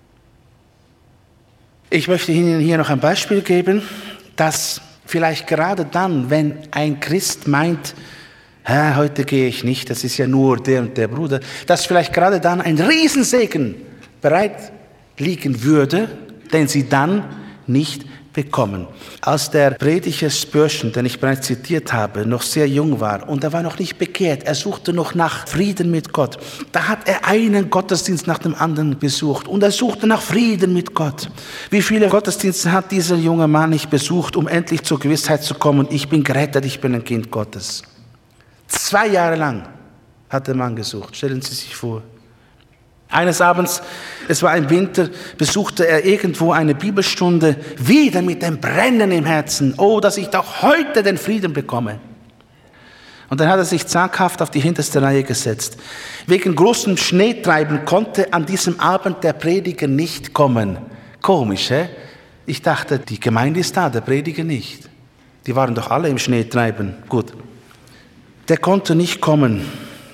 Speaker 2: Ich möchte Ihnen hier noch ein Beispiel geben, dass vielleicht gerade dann, wenn ein Christ meint, heute gehe ich nicht, das ist ja nur der und der Bruder, dass vielleicht gerade dann ein Riesensegen bereit liegen würde, den Sie dann nicht bekommen. Als der Prediger Spurgeon, den ich bereits zitiert habe, noch sehr jung war und er war noch nicht bekehrt, er suchte noch nach Frieden mit Gott, da hat er einen Gottesdienst nach dem anderen besucht und er suchte nach Frieden mit Gott. Wie viele Gottesdienste hat dieser junge Mann nicht besucht, um endlich zur Gewissheit zu kommen, ich bin gerettet, ich bin ein Kind Gottes. 2 Jahre lang hat der Mann gesucht, stellen Sie sich vor. Eines Abends, es war ein Winter, besuchte er irgendwo eine Bibelstunde, wieder mit dem Brennen im Herzen. Oh, dass ich doch heute den Frieden bekomme. Und dann hat er sich zaghaft auf die hinterste Reihe gesetzt. Wegen großem Schneetreiben konnte an diesem Abend der Prediger nicht kommen. Komisch, hä? Ich dachte, die Gemeinde ist da, der Prediger nicht. Die waren doch alle im Schneetreiben. Gut. Der konnte nicht kommen.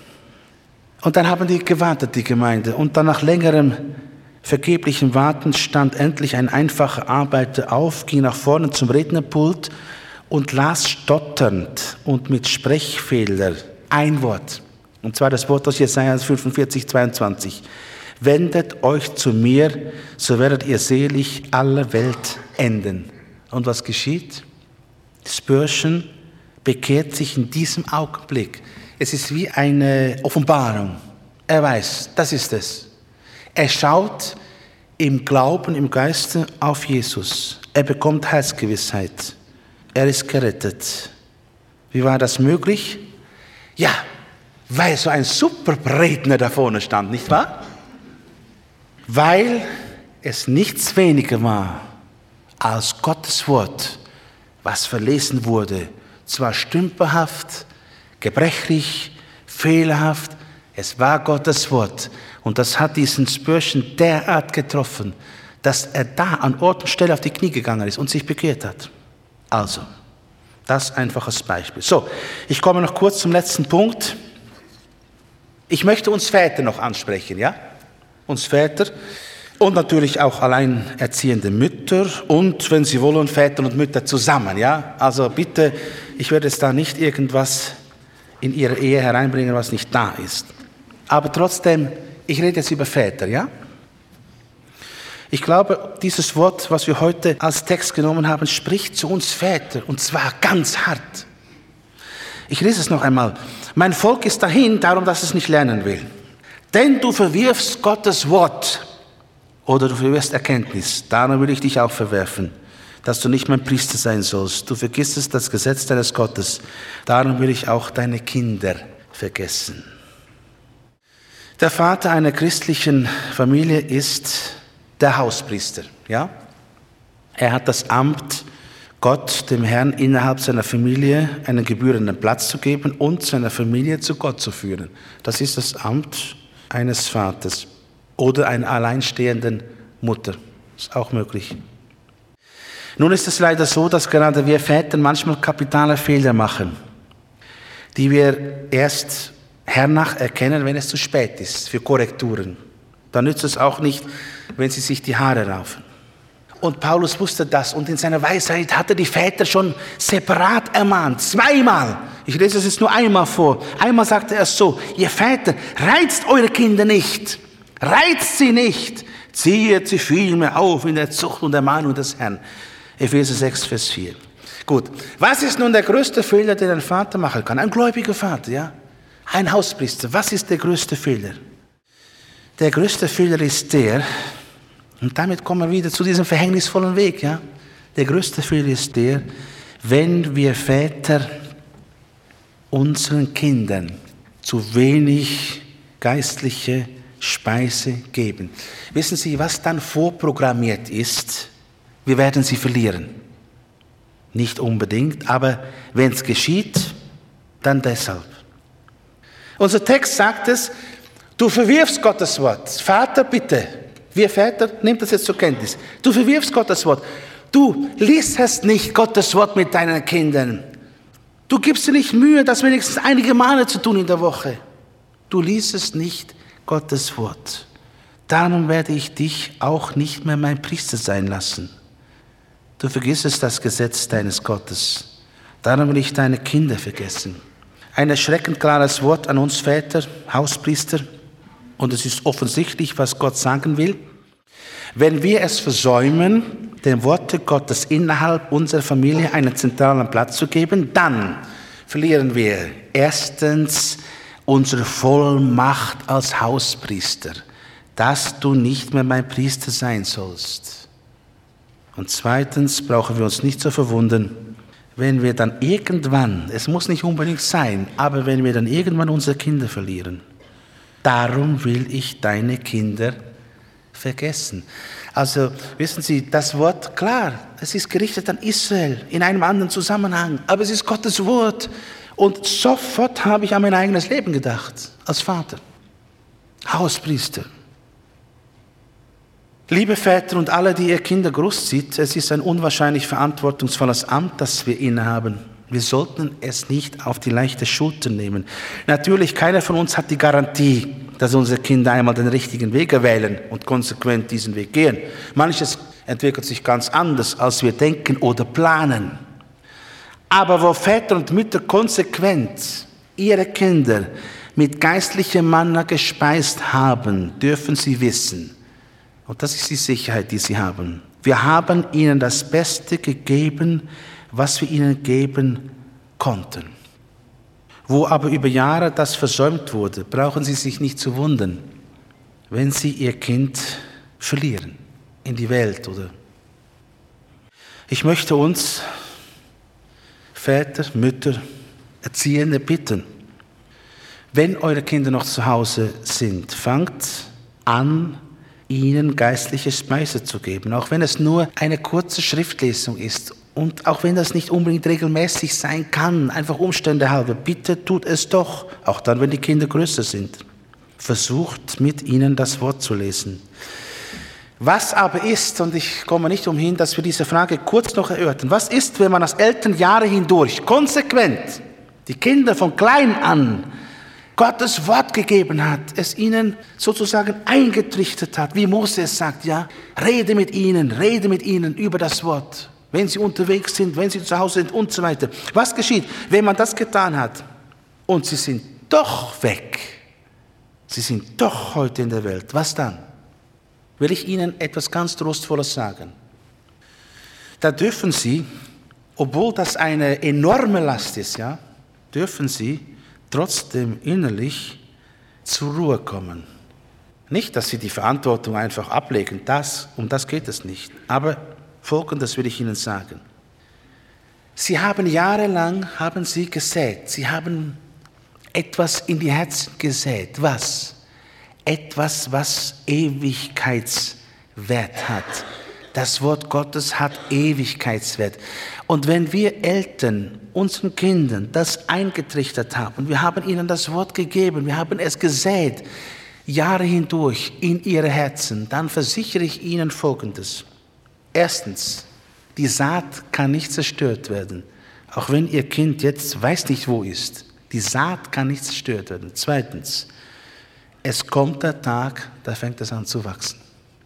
Speaker 2: Und dann haben die gewartet, die Gemeinde. Und dann nach längerem vergeblichem Warten stand endlich ein einfacher Arbeiter auf, ging nach vorne zum Rednerpult und las stotternd und mit Sprechfehler ein Wort. Und zwar das Wort aus Jesaja 45, 22. Wendet euch zu mir, so werdet ihr selig aller Welt enden. Und was geschieht? Spurgeon bekehrt sich in diesem Augenblick. Es ist wie eine Offenbarung. Er weiß, das ist es. Er schaut im Glauben, im Geiste auf Jesus. Er bekommt Heilsgewissheit. Er ist gerettet. Wie war das möglich? Ja, weil so ein super Redner da vorne stand, nicht wahr? Weil es nichts weniger war als Gottes Wort, was verlesen wurde. Zwar stümperhaft, gebrechlich, fehlerhaft, es war Gottes Wort. Und das hat diesen Spurgeon derart getroffen, dass er da an Ort und Stelle auf die Knie gegangen ist und sich bekehrt hat. Also, das einfach als Beispiel. So, ich komme noch kurz zum letzten Punkt. Ich möchte uns Väter noch ansprechen, ja? Uns Väter und natürlich auch alleinerziehende Mütter und, wenn Sie wollen, Väter und Mütter zusammen, ja? Also bitte, ich werde jetzt da nicht irgendwas in ihre Ehe hereinbringen, was nicht da ist. Aber trotzdem, ich rede jetzt über Väter, ja? Ich glaube, dieses Wort, was wir heute als Text genommen haben, spricht zu uns Väter, und zwar ganz hart. Ich lese es noch einmal. Mein Volk ist dahin, darum, dass es nicht lernen will. Denn du verwirfst Gottes Wort oder du verwirfst Erkenntnis. Darum will ich dich auch verwerfen, dass du nicht mein Priester sein sollst. Du vergissest das Gesetz deines Gottes. Darum will ich auch deine Kinder vergessen. Der Vater einer christlichen Familie ist der Hauspriester. Ja? Er hat das Amt, Gott, dem Herrn, innerhalb seiner Familie einen gebührenden Platz zu geben und seine Familie zu Gott zu führen. Das ist das Amt eines Vaters oder einer alleinstehenden Mutter. Ist auch möglich. Nun ist es leider so, dass gerade wir Väter manchmal kapitale Fehler machen, die wir erst hernach erkennen, wenn es zu spät ist für Korrekturen. Dann nützt es auch nicht, wenn sie sich die Haare raufen. Und Paulus wusste das und in seiner Weisheit hatte die Väter schon separat ermahnt, zweimal. Ich lese es jetzt nur einmal vor. Einmal sagte er so: Ihr Väter, reizt eure Kinder nicht, reizt sie nicht, ziehet sie vielmehr auf in der Zucht und Ermahnung des Herrn. Epheser 6, Vers 4. Gut, was ist nun der größte Fehler, den ein Vater machen kann? Ein gläubiger Vater, ja? Ein Hauspriester. Was ist der größte Fehler? Der größte Fehler ist der, und damit kommen wir wieder zu diesem verhängnisvollen Weg, ja? Der größte Fehler ist der, wenn wir Väter unseren Kindern zu wenig geistliche Speise geben. Wissen Sie, was dann vorprogrammiert ist? Wir werden sie verlieren. Nicht unbedingt, aber wenn es geschieht, dann deshalb. Unser Text sagt es, du verwirfst Gottes Wort. Vater, bitte, wir Väter, nehmt das jetzt zur Kenntnis. Du verwirfst Gottes Wort. Du liest nicht Gottes Wort mit deinen Kindern. Du gibst dir nicht Mühe, das wenigstens einige Male zu tun in der Woche. Du liest nicht Gottes Wort. Darum werde ich dich auch nicht mehr mein Priester sein lassen. Du vergissest das Gesetz deines Gottes. Darum will ich deine Kinder vergessen. Ein erschreckend klares Wort an uns Väter, Hauspriester. Und es ist offensichtlich, was Gott sagen will. Wenn wir es versäumen, den Worten Gottes innerhalb unserer Familie einen zentralen Platz zu geben, dann verlieren wir erstens unsere Vollmacht als Hauspriester, dass du nicht mehr mein Priester sein sollst. Und zweitens brauchen wir uns nicht zu verwundern, wenn wir dann irgendwann, es muss nicht unbedingt sein, aber wenn wir dann irgendwann unsere Kinder verlieren. Darum will ich deine Kinder vergessen. Also wissen Sie, das Wort, klar, es ist gerichtet an Israel in einem anderen Zusammenhang, aber es ist Gottes Wort. Und sofort habe ich an mein eigenes Leben gedacht, als Vater, Hauspriester. Liebe Väter und alle, die ihr Kinder großzieht, es ist ein unwahrscheinlich verantwortungsvolles Amt, das wir innehaben. Wir sollten es nicht auf die leichte Schulter nehmen. Natürlich, keiner von uns hat die Garantie, dass unsere Kinder einmal den richtigen Weg wählen und konsequent diesen Weg gehen. Manches entwickelt sich ganz anders, als wir denken oder planen. Aber wo Väter und Mütter konsequent ihre Kinder mit geistlichem Manna gespeist haben, dürfen sie wissen, und das ist die Sicherheit, die sie haben. Wir haben ihnen das Beste gegeben, was wir ihnen geben konnten. Wo aber über Jahre das versäumt wurde, brauchen sie sich nicht zu wundern, wenn sie ihr Kind verlieren in die Welt. Oder ich möchte uns, Väter, Mütter, Erziehende bitten, wenn eure Kinder noch zu Hause sind, fangt an, ihnen geistliche Speise zu geben, auch wenn es nur eine kurze Schriftlesung ist und auch wenn das nicht unbedingt regelmäßig sein kann, einfach Umstände halber, bitte tut es doch, auch dann, wenn die Kinder größer sind. Versucht mit ihnen das Wort zu lesen. Was aber ist, und ich komme nicht umhin, dass wir diese Frage kurz noch erörtern, was ist, wenn man als Eltern Jahre hindurch konsequent die Kinder von klein an Gottes Wort gegeben hat, es ihnen sozusagen eingetrichtert hat, wie Mose es sagt, ja, rede mit ihnen über das Wort, wenn sie unterwegs sind, wenn sie zu Hause sind und so weiter. Was geschieht, wenn man das getan hat und sie sind doch weg, sie sind doch heute in der Welt, was dann? Will ich Ihnen etwas ganz Trostvolles sagen. Da dürfen Sie, obwohl das eine enorme Last ist, ja, dürfen Sie trotzdem innerlich zur Ruhe kommen. Nicht, dass Sie die Verantwortung einfach ablegen, um das geht es nicht. Aber Folgendes will ich Ihnen sagen. Sie haben jahrelang gesät, Sie haben etwas in die Herzen gesät. Was? Etwas, was Ewigkeitswert hat. Das Wort Gottes hat Ewigkeitswert. Und wenn wir Eltern unseren Kindern das eingetrichtert haben, wir haben ihnen das Wort gegeben, wir haben es gesät, Jahre hindurch in ihre Herzen, dann versichere ich Ihnen Folgendes. Erstens, die Saat kann nicht zerstört werden, auch wenn Ihr Kind jetzt weiß nicht, wo ist. Die Saat kann nicht zerstört werden. Zweitens, es kommt der Tag, da fängt es an zu wachsen.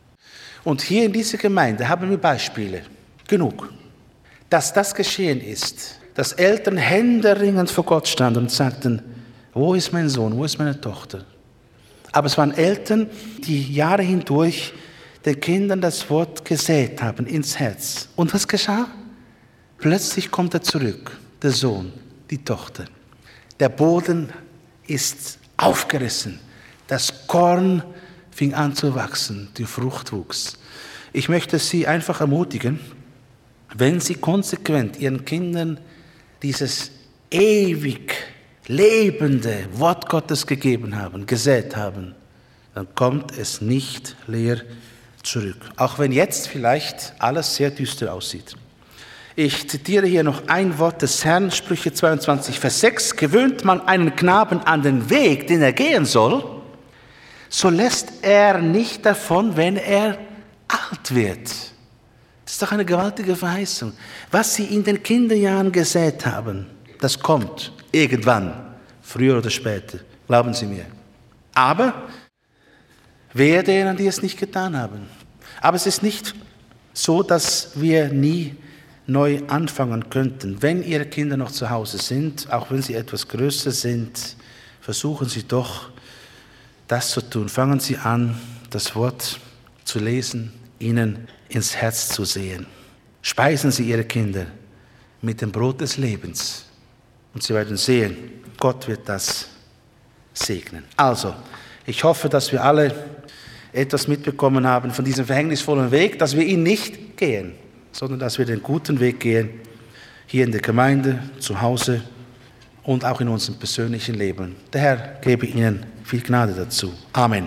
Speaker 2: Und hier in dieser Gemeinde haben wir Beispiele, genug, dass das geschehen ist, dass Eltern händeringend vor Gott standen und sagten, wo ist mein Sohn, wo ist meine Tochter? Aber es waren Eltern, die Jahre hindurch den Kindern das Wort gesät haben ins Herz. Und was geschah? Plötzlich kommt er zurück, der Sohn, die Tochter. Der Boden ist aufgerissen. Das Korn fing an zu wachsen, die Frucht wuchs. Ich möchte Sie einfach ermutigen, wenn Sie konsequent Ihren Kindern dieses ewig lebende Wort Gottes gegeben haben, gesät haben, dann kommt es nicht leer zurück. Auch wenn jetzt vielleicht alles sehr düster aussieht. Ich zitiere hier noch ein Wort des Herrn, Sprüche 22, Vers 6. Gewöhnt man einen Knaben an den Weg, den er gehen soll, so lässt er nicht davon, wenn er alt wird. Das ist doch eine gewaltige Verheißung. Was Sie in den Kinderjahren gesät haben, das kommt irgendwann, früher oder später, glauben Sie mir. Aber wehe denen, die es nicht getan haben. Aber es ist nicht so, dass wir nie neu anfangen könnten. Wenn Ihre Kinder noch zu Hause sind, auch wenn sie etwas größer sind, versuchen Sie doch, das zu tun. Fangen Sie an, das Wort zu lesen, ihnen ins Herz zu sehen. Speisen Sie Ihre Kinder mit dem Brot des Lebens. Und Sie werden sehen, Gott wird das segnen. Also, ich hoffe, dass wir alle etwas mitbekommen haben von diesem verhängnisvollen Weg, dass wir ihn nicht gehen, sondern dass wir den guten Weg gehen, hier in der Gemeinde, zu Hause und auch in unserem persönlichen Leben. Der Herr gebe Ihnen viel Gnade dazu. Amen.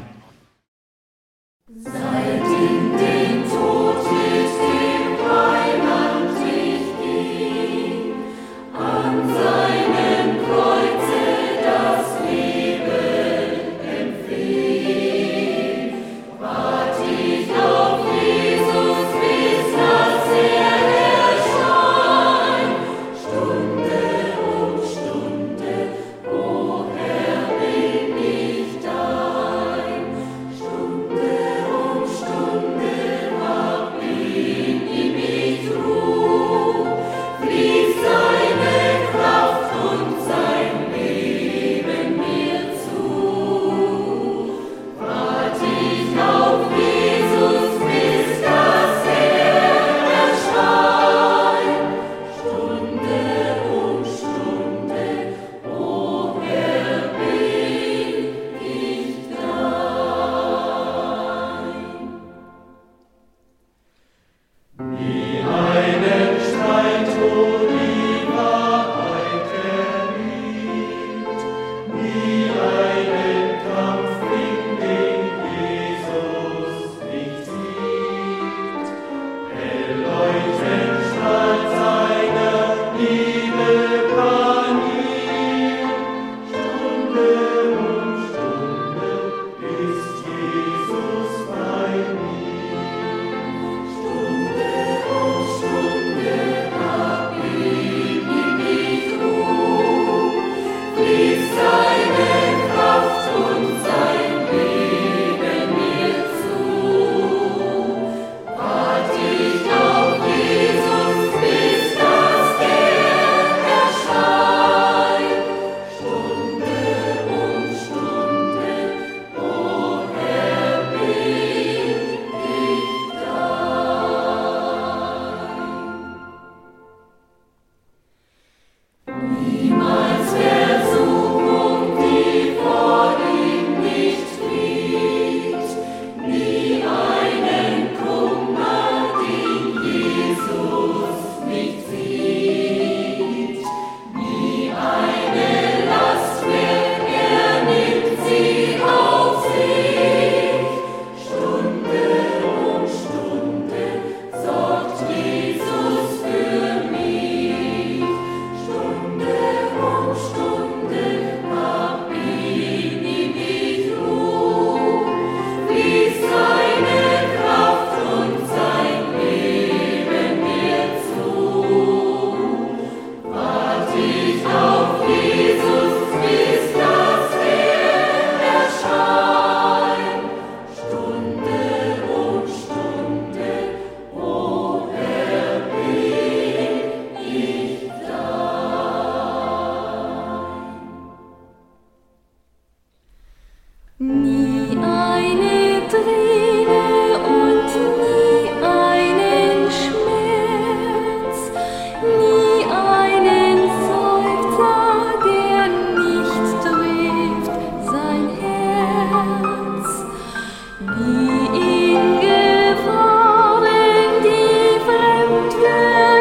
Speaker 3: Nie eine Träne und nie einen Schmerz, nie einen Seufzer, der nicht trifft sein Herz. Nie in Gefahren, die fremd für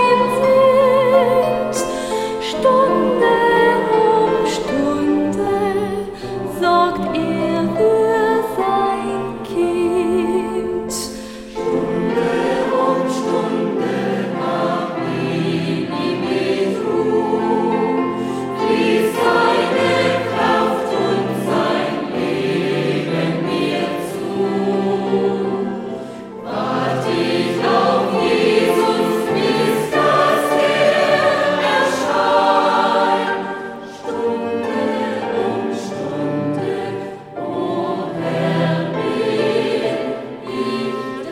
Speaker 3: ihn sind, Stunde um Stunde sorgt er für sein Kind. Stunde um Stunde hab ihn mit Ruhe, fließt seine Kraft und sein Leben mir zu. Wart ich auf Jesus, bis dass er erscheint. Stunde um Stunde, o Herr, bin ich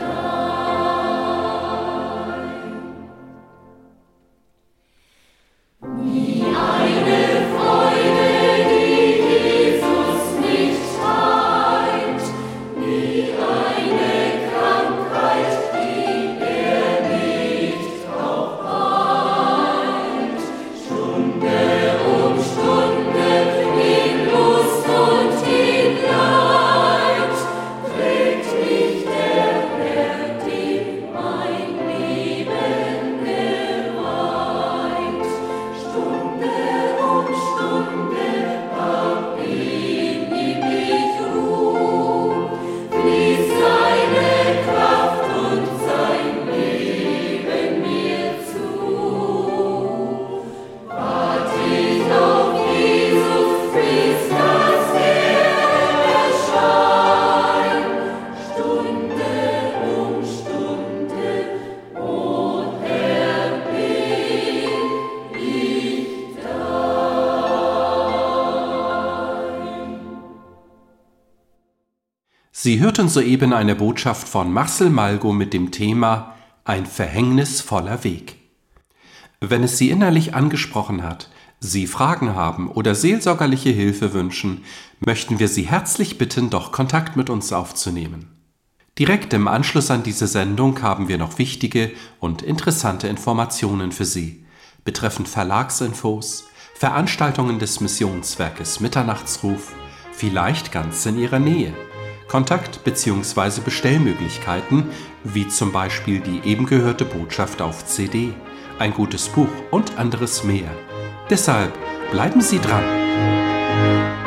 Speaker 3: dein. Nie eine Freude, die Jesus nicht teilt, nie eine Krankheit, die er nicht auch heilt. Stunde um Stunde, in Lust und in Leid, trägt mich der Herr, dem mein Leben geweiht. Stunde um Stunde hab ihn mich Ruhe, fließt seine Kraft und sein Leben mir zu. Wart ich auf Jesus, bis dass er erscheint. Stunde um Stunde, o Herr, bin ich dein.
Speaker 1: Sie hörten soeben eine Botschaft von Marcel Malgo mit dem Thema Ein verhängnisvoller Weg. Wenn es Sie innerlich angesprochen hat, Sie Fragen haben oder seelsorgerliche Hilfe wünschen, möchten wir Sie herzlich bitten, doch Kontakt mit uns aufzunehmen. Direkt im Anschluss an diese Sendung haben wir noch wichtige und interessante Informationen für Sie, betreffend Verlagsinfos, Veranstaltungen des Missionswerkes Mitternachtsruf, vielleicht ganz in Ihrer Nähe, Kontakt- bzw. Bestellmöglichkeiten, wie zum Beispiel die eben gehörte Botschaft auf CD, ein gutes Buch und anderes mehr. Deshalb bleiben Sie dran.